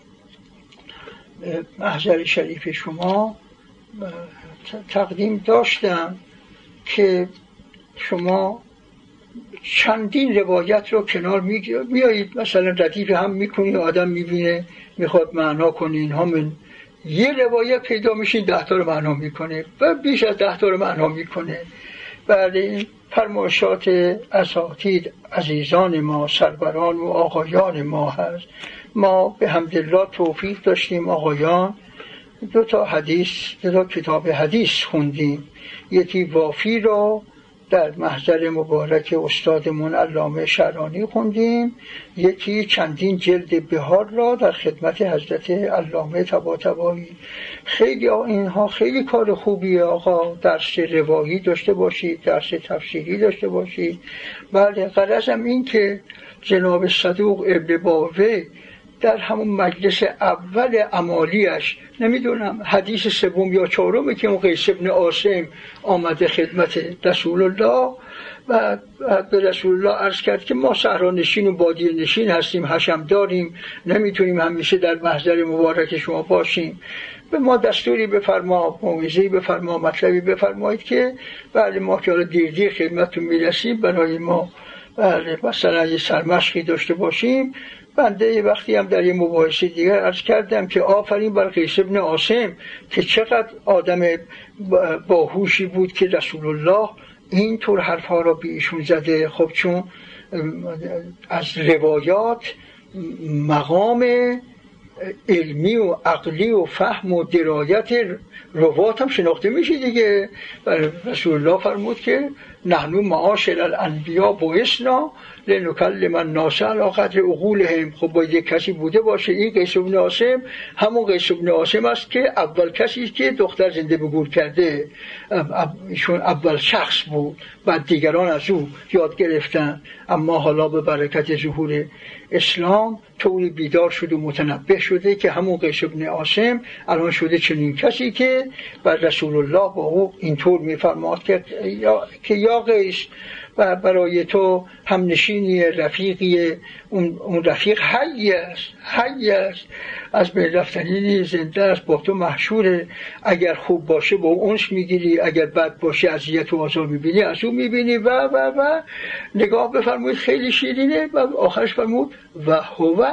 محضر شریف شما تقدیم داشتم که شما چندین روایت رو کنار میایید، مثلا ردیف هم میکنی، آدم میبینه میخواد معنا کنه، اینها من یه روایت پیدا میشین ده تا رو معنا میکنه و بیش از ده تا رو معنا میکنه. بعد این فرمایشات اساتید عزیزان ما، سروران و آقایان ما هست. ما به حمدالله توفیق داشتیم آقایان دو تا حدیث، دو تا کتاب حدیث خوندیم، یکی وافی را در محضر مبارک استادمون علامه شعرانی خوندیم، یکی چندین جلد بهار را در خدمت حضرت علامه طباطبایی. خیلی اینها خیلی کار خوبیه آقا، درس روایی داشته باشید، درس تفسیری داشته باشید. بله، غرضم این که جناب صدوق ابن باوه در همون مجلس اول عمالیش، نمیدونم حدیث سوم یا چهارم که قیس بن عاصم آمده خدمت رسول الله و به رسول الله عرض کرد که ما صحرانشین و بادیه نشین هستیم، حشم داریم، نمیتونیم همیشه در محضر مبارک شما باشیم، به ما دستوری بفرما، موعظه‌ای بفرما، مطلبی بفرمایید که بله ما که حالا دیر دیر خدمتتون میرسیم، برای ما بله مثلا یه سرمشقی داشته باشیم. بنده وقتی هم در یه مباحثه دیگر عرض کردم که آفرین بر قیس بن عاصم که چقدر آدم باهوشی بود که رسول الله اینطور حرفها را به ایشون زده. خب چون از روایات مقام علمی و عقلی و فهم و درایت روات هم شناخته میشه دیگه. رسول الله فرمود که نحنو معاشر الانبیا بعثنا لنکلم الناس علی قدر عقولهم. خب باید یک کسی بوده باشه، این قیس بن عاصم همون قیس بن عاصم است که اول کسی که دختر زنده به گور کرده، ایشون اول شخص بود، بعد دیگران از او یاد گرفتن. اما حالا به برکت ظهور اسلام طوری بیدار شد و متنبه شده که همون قیس بن عاصم الان شده چنین کسی که بر رسول الله با او اینطور میفرماد که یا که یا قیس و برای تو هم نشینی رفیقی، اون, اون رفیق حی است، حی است، از بین رفتنی زنده است، با تو محشوره. اگر خوب باشه با اونش میگیری، اگر بد باشه اذیت و آزار میبینی از اون میبینی و و و نگاه بفرمایید خیلی شیرینه. و آخرش فرمود و هو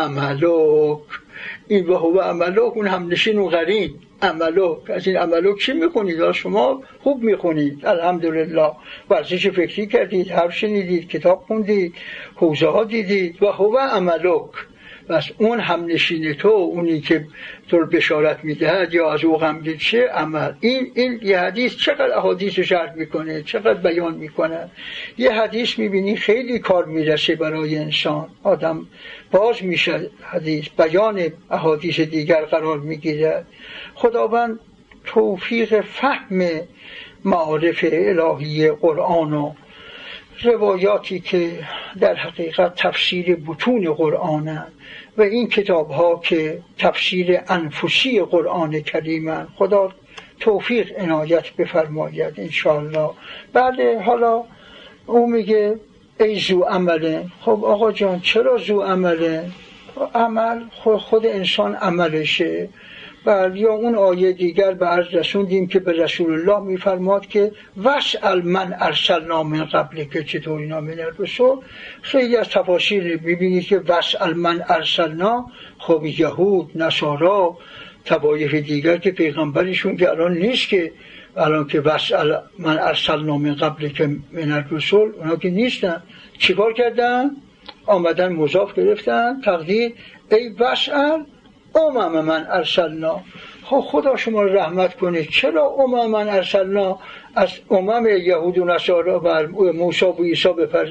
عملک. این و هو عملک اون هم نشین و قرین عملک. از این عملک چی میخونید؟ شما خوب میخونید الحمدلله، ورزش فکری کردید، حرف شنیدید، کتاب خوندید، حوزه ها دیدید. و هو عملک، بس اون هم نشین تو، اونی که تو بشارت میدهد یا از او غم دید چه عمل. این این یه حدیث چقدر احادیث شرح میکنه، چقدر بیان میکنه. یه حدیث میبینی خیلی کار میرسه برای انسان، آدم باز میشه، حدیث بیان احادیث دیگر قرار میگیره. خداوند توفیق فهم معارف الهی قرآن و روایاتی که در حقیقت تفسیر بطون قرآن و این کتاب ها که تفسیر انفسی قرآن کریم، خدا توفیق عنایت بفرماید انشاءالله. بعد حالا او میگه ای زو عمله. خب آقا جان چرا زو عمله؟ عمل خود انسان عملشه. بله، یا اون آیه دیگر به عرض رسوندیم که به رسول الله میفرماد که وسأل من ارسلنا من قبل، که چطور اینا من الرسول. خیلی از تفاسیر میبینید که وسأل من ارسلنا، خب یهود، نصارا، طوایف دیگر که پیغمبرشون که الان نیست، که الان که وسأل من ارسلنا من قبل که من الرسول، اونا که نیستن، چیکار کردن؟ آمدن مضاف گرفتن تقدیر ای وسأل امم من ارسلنا. خب خدا شما رو رحمت کنه، چرا امم من ارسلنا از امم یهود و نصارا و موسی و عیسی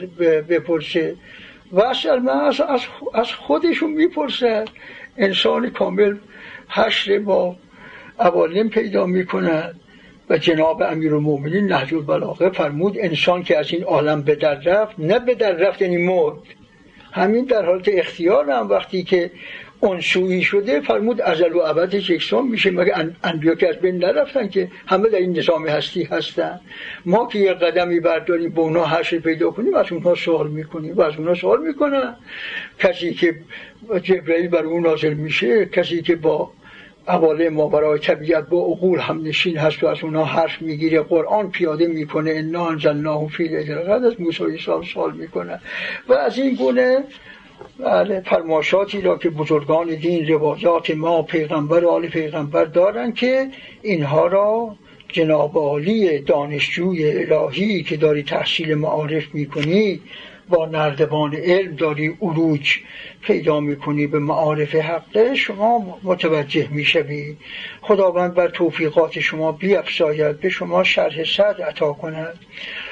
بپرسه؟ واسل من از, از خودشون میپرسه. انسان کامل حشر با عوالم پیدا میکنه و جناب امیرالمومنین نهج البلاغه فرمود انسان که از این عالم به در رفت، نه به در رفت یعنی مرد، همین در حالت اختیار هم وقتی که انسویی شده فرمود ازل و ابدش یکسان میشه. مگه انبیا که از بین نرفتن که همه در این نظام هستی هستن؟ ما که یک قدمی برداریم به اونا حشر پیدا کنیم، از اونها سوال میکنیم و از اونها سوال میکنن. کسی که جبرئیل بر اون نازل میشه، کسی که با اواله ما برای طبیعت با عقول هم نشین هست و از اونها حرف میگیره، قرآن پیاده میکنه، انا انزلناه فی لیلة القدر، از موسی سال سوال میکنه و از این گونه بله فرماشاتی را که بزرگان دین، روایات ما، پیغمبر و آل پیغمبر دارن که اینها را جناب عالی دانشجوی الهی که داری تحصیل معارف میکنی، با نردبان علم داری عروج پیدا میکنی به معارف حقه، شما متوجه میشوی. خداوند بر توفیقات شما بیفزاید، به شما شرح صدر عطا کند.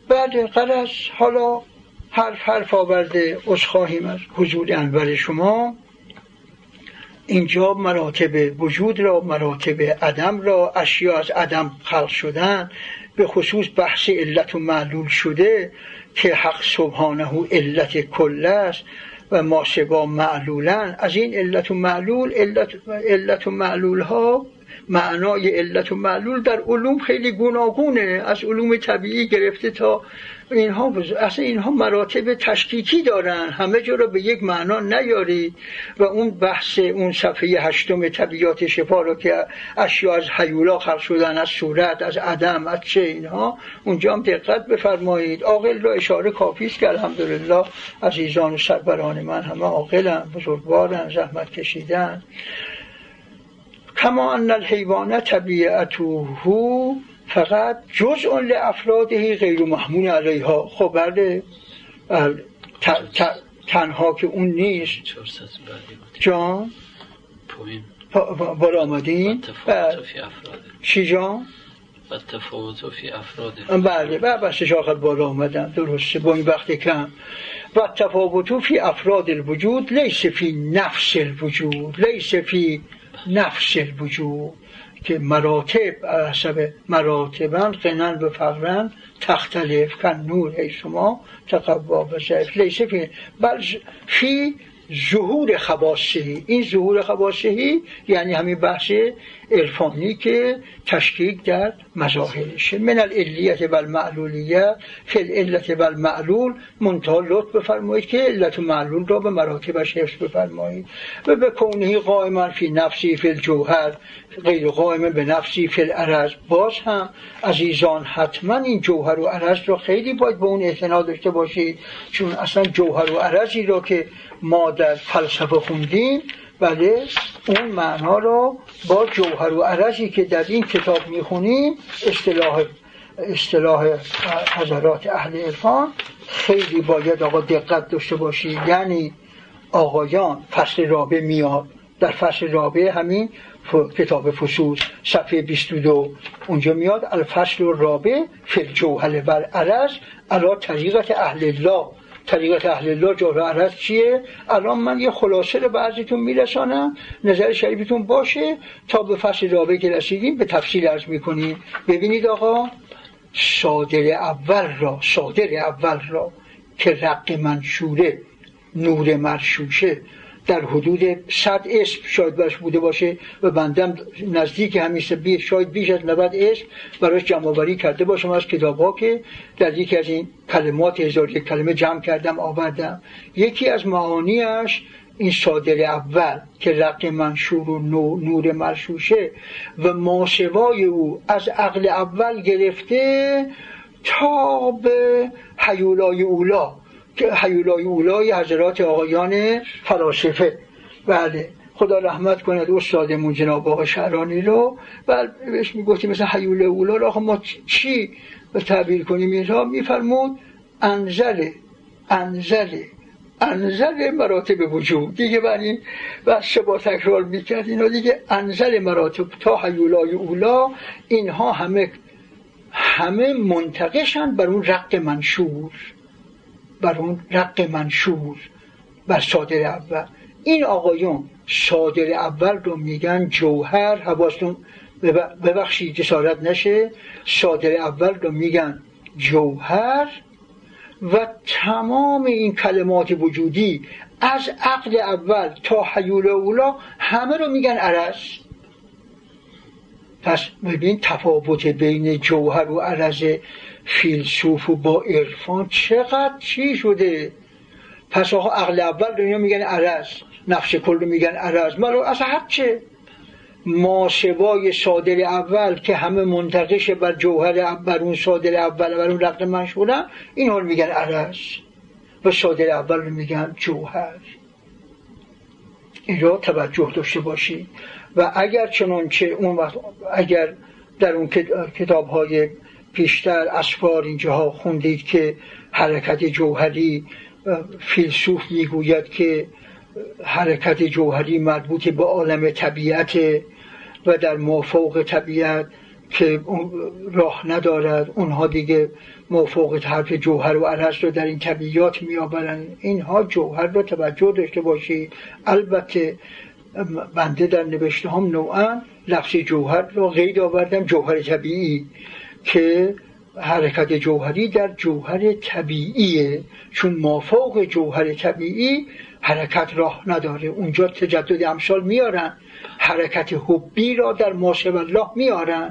بعد غرض حالا حرف حرف آورده، عذرخواهیم از حضور انور شما. اینجا مراتب وجود را، مراتب عدم را، اشیا از عدم خلق شدن، به خصوص بحث علت و معلول شده که حق سبحانه علت کل است و ما سوا معلولن. از این علت و معلول، علت, علت و معلول ها، معنای علت و معلول در علوم خیلی گوناگونه، از علوم طبیعی گرفته تا اینها. اصلا اینها مراتب تشکیکی دارن، همه جا را به یک معنا نیارید. و اون بحث اون صفحه هشتم طبیعات شفا رو که اشیا از هیولا خلق شدن، از صورت، از عدم، از چه، اینها اونجا هم دقت بفرمایید. عاقل را اشاره کافی است که الحمدلله عزیزان و سروران من همه عاقلن، بزرگوارن، زحمت کشیدن. کما ان الحیوان طبیعته فقط جزء لافراده غیر محمول علیها. خب بله، تنها که اون نیست. جان بار آمدین چی جان؟ و تفاوت فی افراده. بله بله بس شاخت بار آمدن، درسته، با این وقت کم. و تفاوت فی افراد الوجود لیس فی نفس الوجود، لیس فی نفس الوجود، که مراتب حسب مراتبن غنن و فقرن تختلف کن نور ای شما تقوا و ضعف. لیس فی بل فی ظهور خواصهی. این ظهور خواصهی یعنی همین بحث عرفانی که تشکیک در مظاهرشه. من العلیت و المعلولیت فی العلت و المعلول، منتها لطف بفرمایید که علت و معلول را به مراتبش حفظ بفرمایید. و به کونه قائما فی نفسی فی الجوهر غیر قائم به نفسی فی العرض. باز هم عزیزان حتما این جوهر و عرض را خیلی باید به اون اعتنا داشته باشید، چون اصلا جوهر و عرضی را که ما در فلسفه خوندیم، بله اون معنا را با جوهر و عرضی که در این کتاب میخونیم، اصطلاح اصطلاح حضرات اهل عرفان، خیلی باید آقا دقت داشته باشید. یعنی آقایان فصل رابع میاد، در فصل رابع همین کتاب فصوص صفحه بیست و دو اونجا میاد الفصل الرابع فی الجوهر و العرض علی طریقت اهل الله. طریقت اهل الله جوهر و عرض چیه؟ الان من یه خلاصه رو بعضیتون میرسانم، نظر شریفتون باشه تا به فصل رابع که رسیدیم به تفصیل عرض میکنیم. ببینید آقا، صادر اول را صادر اول را که رق منشوره نور مرشوشه در حدود صد اسم شاید برش بوده باشه و بندم نزدیک همیشه بی شاید بیش از نود اسم براش جمع آوری کرده باشم از کتاب‌ها که در یکی از این کلمات هزار یک کلمه جمع کردم آوردم. یکی از معانیش این صادر اول که رق منشور و نور مرشوشه و ماسوای او از عقل اول گرفته تا به هیولای اولا که هیولای اولای حضرات آقایان فلاسفه. بله خدا رحمت کند استادمون جناب آقا شعرانی رو. بله بهش میگفتیم مثلا هیولای اولا رو آخه ما چی تعبیر کنیم؟ اینها میفرمود انزل انزل انزل مراتب وجود دیگه. بله و شبا تکرار میکرد اینا دیگه، انزل مراتب تا هیولای اولا. اینها همه همه منتقشن بر اون رق منشور، بر اون رق منشور، بر صادر اول. این آقایون صادر اول رو میگن جوهر. حواستون ببخشید جسارت نشه، صادر اول رو میگن جوهر و تمام این کلمات وجودی از عقل اول تا حیول اولا همه رو میگن عرض. پس ببین تفاوت بین جوهر و عرض فیلسوف و با عرفان چقدر چی شده. پس آقا عقل اول دنیا میگن عرض، نفس کل میگن عرض، مرو اصلا هر چه ما سوای صادر اول که همه منتقش بر جوهر بر اون صادر اول بر اون رقم منشورن، این رو میگن عرض و صادر اول رو میگن جوهر. این رو توجه داشته باشید. و اگر چنانچه اون وقت اگر در اون کتاب‌های پیشتر اسفار اینجاها خوندید که حرکت جوهری، فیلسوف میگوید که حرکت جوهری مربوط به عالم طبیعت و در مافوق طبیعت که راه ندارد، اونها دیگه موافقت حرف جوهر و عرض رو در این طبیعیات میآورند. اینها جوهر رو توجه داشته باشید. البته بنده در نوشته هم نوعا لفظ جوهر رو قید آوردم، جوهر طبیعی، که حرکت جوهری در جوهر طبیعیه، چون مافوق جوهر طبیعی حرکت راه نداره. اونجا تجدد امثال میارن، حرکت حبی را در ماشاء الله میارن.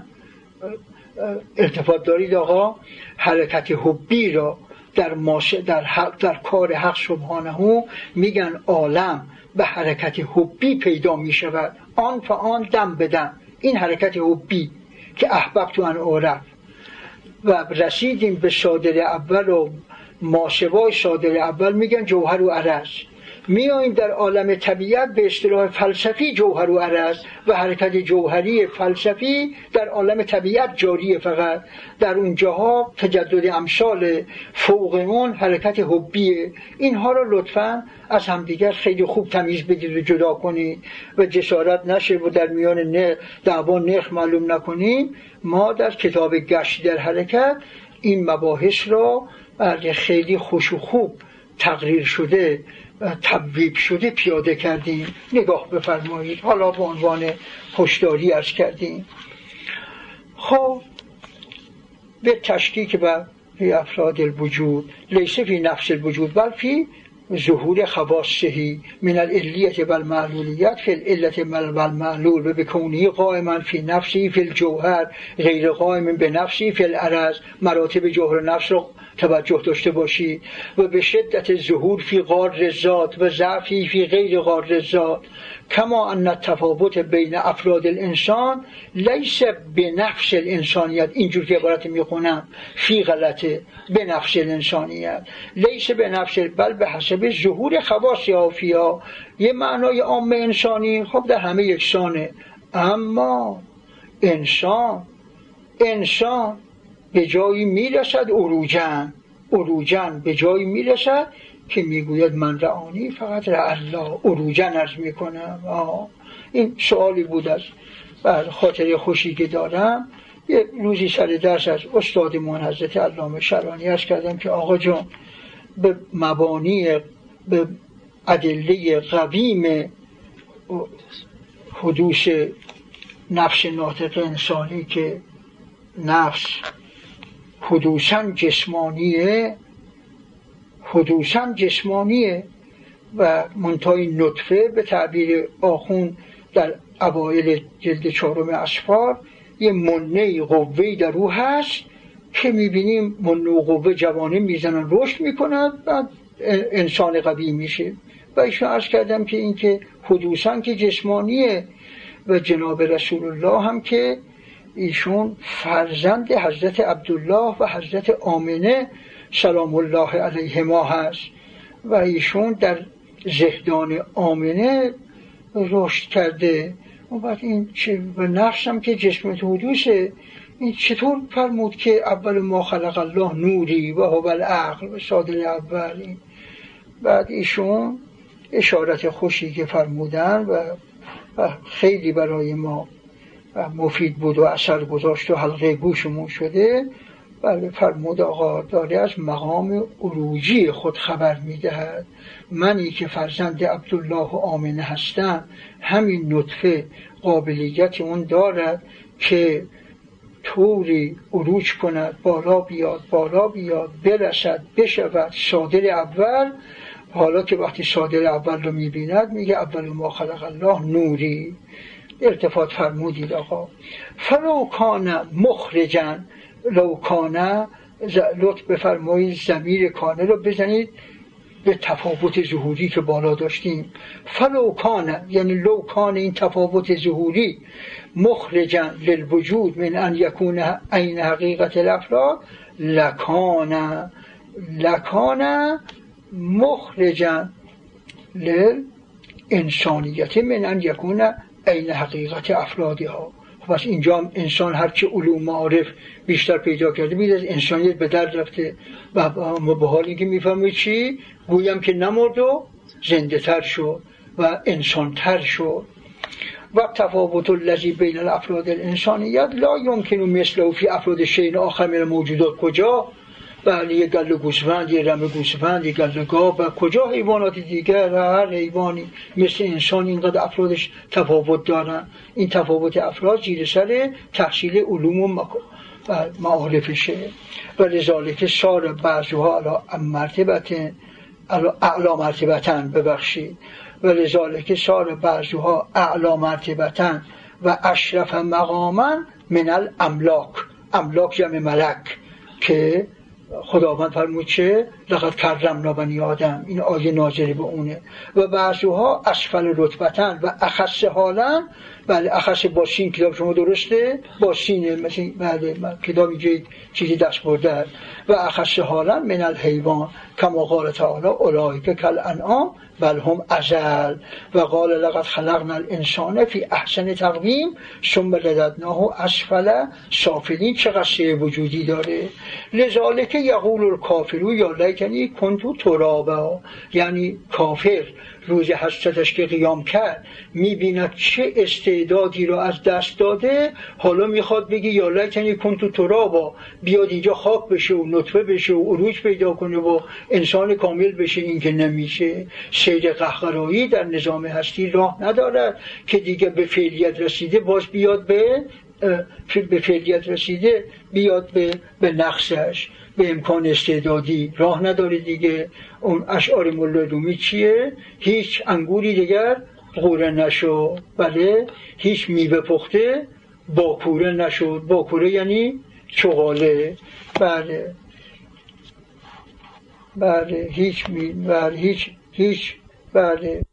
ارتباط دارید آقا؟ حرکت حبی را در ماشاء در, حق در کار حق سبحانه میگن عالم به حرکت حبی پیدا میشود، آن فآن دم بدم. این حرکت حبی که احببت ان اعرف، و رسیدیم به صادر اول و ماشوای صادر اول میگن جوهر و عرض. میاییم در عالم طبیعت به اصطلاح فلسفی جوهر و عرض، و حرکت جوهری فلسفی در عالم طبیعت جاریه، فقط در اونجاها تجدد امثال، فوق اون حرکت حبیه. اینها رو لطفاً از همدیگر خیلی خوب تمیز بدید و جدا کنید و جسارت نشه و در میان نه دعوا نرخ معلوم نکنیم. ما در کتاب گشت در حرکت این مباحث را خیلی خوش و خوب تقریر شده، تبویب شده پیاده کردیم. نگاه بفرمایید. حالا به عنوان هشداری عرض کردیم. خب به تشکیک و فی افراد الوجود لیس فی نفس الوجود بل فی ظهور خواصه من العلیت و المعلولیت فی العلت و المعلول و بکونه قائما فی نفسی فی الجوهر غیر قائم به نفسی فی العرض. مراتب جوهر نفس رو توجه داشته باشید. و به شدت ظهور فی غار ذات و ضعفی فی غیر غار ذات، کما ان التفاوت بین افراد الانسان لیس به نفس الانسانیت. اینجور که عبارت میخونم فی غلطه، به نفس الانسانیت، لیس به نفس بل به حسب ظهور خواص ها فیها. یه معنای عام انسانی خب در همه یکسانه، اما انسان انسان به جایی میرسد عروجن عروجن به جایی میرسد که میگوید من رعانی فقط رع الله. عروجن عرض میکنم. آه. این سوالی بود از بر خاطر خوشی که دارم. یه روزی سر درس از استادمون حضرت علامه شرانی عرض کردم که آقا جان به مبانی، به ادله قویم حدوث نفس ناطق انسانی که نفس حدوثاً جسمانیه حدوثاً جسمانیه و منتهای نطفه به تعبیر آخون در اوایل جلد چهارم اسفار یه منه قوه‌ای در او هست که میبینیم منه و قوه جوانه میزنن رشد میکنن و انسان قوی میشه. و ایشون عرض کردم که این که حدوثاً که جسمانیه و جناب رسول الله هم که ایشون فرزند حضرت عبدالله و حضرت آمنه سلام الله علیهما هست و ایشون در زهدان آمنه رشد کرده. و بعد این چه و نفسم که جسم حدوثه، این چطور فرمود که اول ما خلق الله نوری و هو العقل و صادر اول. این بعد ایشون اشارت خوشی که فرمودن و, و خیلی برای ما مفید بود و اثر گذاشت و حلقه گوشمون شده. بله فرمود آقا داره از مقام عروجی خود خبر میدهد. منی که فرزند عبدالله و آمنه هستم، همین نطفه قابلیت اون دارد که طوری عروج کند، بالا بیاد بالا بیاد برسد بشود صادر اول. حالا که وقتی صادر اول رو میبیند میگه اول ما خلق الله نوری. ارتفاع فرمودید آقا. فلو کان مخرجن، لو کان، لطف بفرمایید ضمیر کانه رو بزنید به تفاوت ظهوری که بالا داشتیم. فلو کان یعنی لو کان، این تفاوت ظهوری مخرجن للوجود من ان یکون عین حقیقت الافراد لکان لکان مخرجن للانسانیت من ان یکون عین حقیقت افرادها. پس اینجا هم انسان هرچه علوم معارف بیشتر پیدا کرده بید از انسانیت به در رفته و به حال اینکه میفهمید چی گویم که نمرد و زنده تر شد و انسان تر شد. و تفاوت الذی بین الافراد الانسانیت لا یمکن مثله فی افراد شیء آخر من موجودات. کجا؟ بله، یه گله گوسفند، یه رمه گوسفند، یه گله گاو، و کجا حیوانات دیگر؟ هر حیوانی مثل انسان اینقدر افرادش تفاوت دارن. این تفاوت افراد زیر سر تحصیل علوم و معارفشه. و لذالک سار بعضها علی مرتبه اعلی مرتبتن ببخشید و لذالک سار بعضها اعلی مرتبتن و اشرف مقاما من الاملاک. املاک جمع ملک که خداوند فرمود چه؟ لقد کرمنا بنی آدم. این آیه ناظر به اونه. و بعضها اسفل رتبتن و اخص حالا. بله، اخص با سین، کتاب شما درسته؟ با سینه، مثل بله کتاب اینجا چیزی دست برده. و اخص حالا من الحیوان کما قال تعالی اولئک کالانعام بل هم اضل. و قال لقد خلقنا الانسان فی احسن تقویم ثم رددناه اسفل سافلین. چقدر سه وجودی داره. لذالک یقول الکافر یا لیتنی کنت ترابا. یعنی کافر روز حسرتش که قیام کرد میبیند چه استعدادی را از دست داده، حالا میخواد بگی یا لیتنی کنت ترابا، بیاد اینجا خاک بشه و نطفه بشه و عروج پیدا کنه و انسان کامل بشه. این که نمیشه. سیر قهقرایی در نظام هستی راه ندارد که دیگه به فعلیت رسیده باز بیاد به به فعلیت رسیده بیاد به به نقصش، به امکان استعدادی راه نداره دیگه. اون اشعار مولا رومی چیه؟ هیچ انگوری دیگر غوره نشد. بله، هیچ میوه پخته باکوره نشد. باکوره یعنی چغاله. بله بله هیچ می بله هیچ هیچ بله